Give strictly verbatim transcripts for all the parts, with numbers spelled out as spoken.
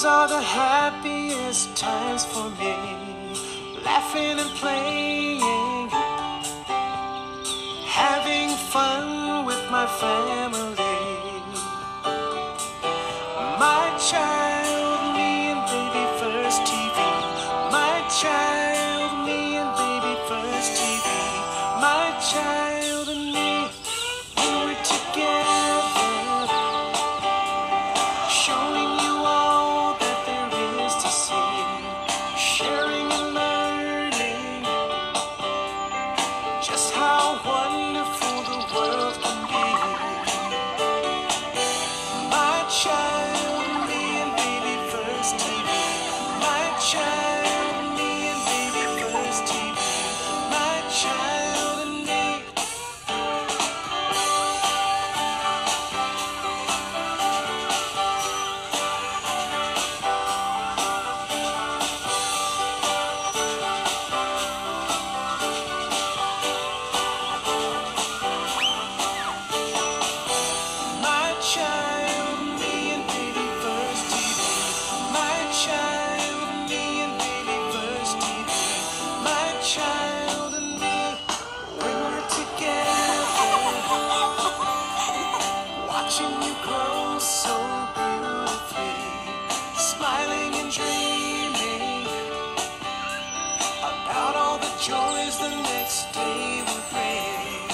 Those are the happiest times for me, laughing and playing, having fun with my family. My child, me and baby first T V. My child, me and baby first T V. My child and me, when we're together, showing you all that there is to see, sharing and learning just how wonderful the world can be. My child, me and baby first T V. My child, me and baby first T V. My child and me. My child, me and baby first T V. My child, me and baby first T V. My child and me, when we're together, watching you grow so beautifully, smiling and dreaming about all the joys the next day will bring.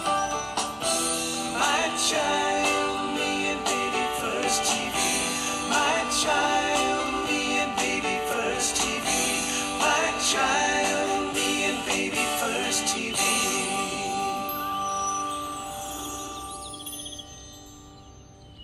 My child, me and baby first T V. My child, me and baby first T V. My child.